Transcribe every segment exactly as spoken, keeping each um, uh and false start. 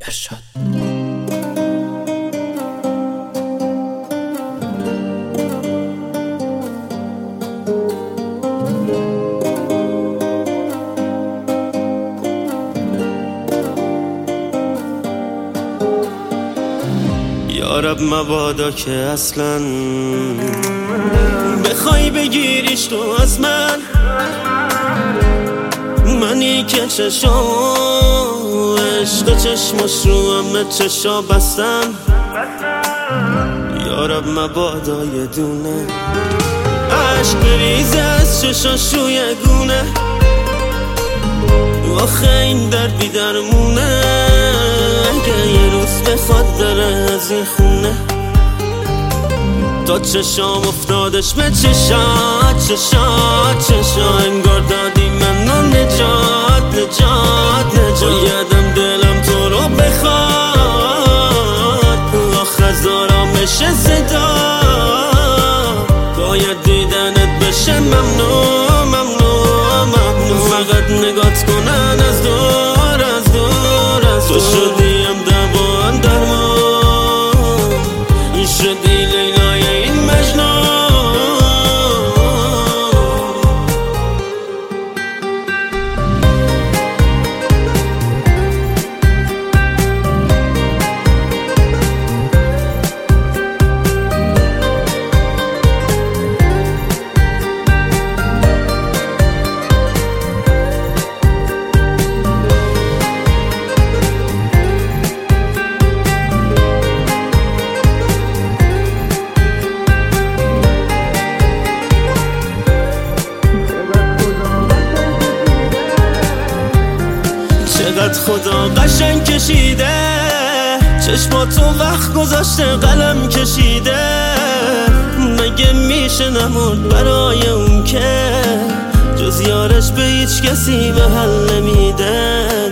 ارشاد. یارب مبادا که اصلا بخوای بگیریش تو از من، منی که چشا عشق چشماش رو همه چشا بستن. یارب مبادا یه دونه عشق بریزه از چشاش روی گونه، آخه این درد بی درمونه، اگه یه روز بخواد بره از این خونه. تا چشام افتادش به چشات چشات چشا، انگار دادی منو نجات نجات نجات. یادم دلم تو رو بخواد، آخه زارامش صدا، باید دیدنت بشه ممنون ممنون ممنون. فقط نگات کنن از دور از دور از دور، تو شدیم دوان درمان، این شدی لیلای این مجنون. چقدر خدا قشنگ کشیده، چشماتو وقت گذاشته قلم کشیده. مگه میشه نمرد برای اون که جز یارش به هیچ کسی به حل نمیدن.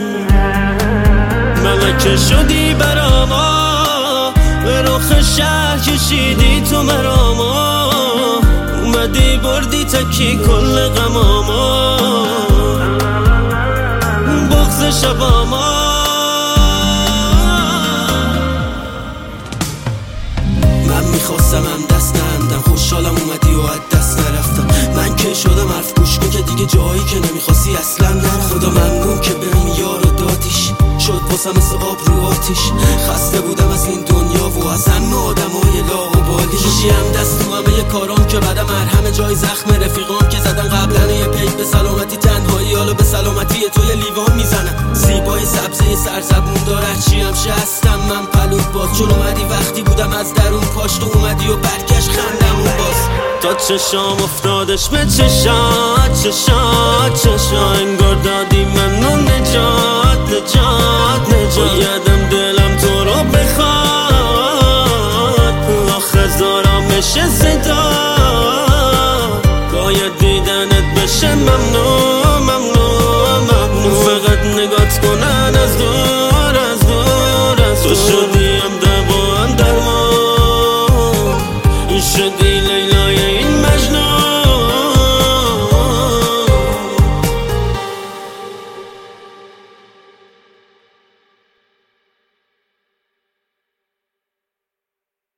ملکه شدی براما، به رخ شهر کشیدی تو مراما، اومدی بردی تکی کل غماما، بغض شباما. من میخواستم هم دست نندم، خوشحالم اومدی و از دست نرفتم. من که شدم حرف گوش کن که دیگه جایی که نمیخواستی اصلا نرم. خدا ممنون که به این یارو دادیش، شد واسم مثل آب رو آتیش. خسته بودم از این دنیا و از همه آدمای لاابالی. کشیم دست تو همه یه کارام که بعدم مرهم جای زخم رفیقام که زدن قبلا یه پیک به سلامتی تنهایی، حالا به سلامتی تو یه لیوان میزنن. زیبای سبزه سرزبون داره چی همشه هستم من پلوت باز، چون اومدی وقتی بودم از درون پاش، تو اومدی و برگشت خندمون باز. تا چشام افتادش به چشات چشات چشا، انگار دادی منو نجات نجات نجات. یادم دلم تو رو بخواد، آخه زارامش صدا، باید دیدنت بشه ممنون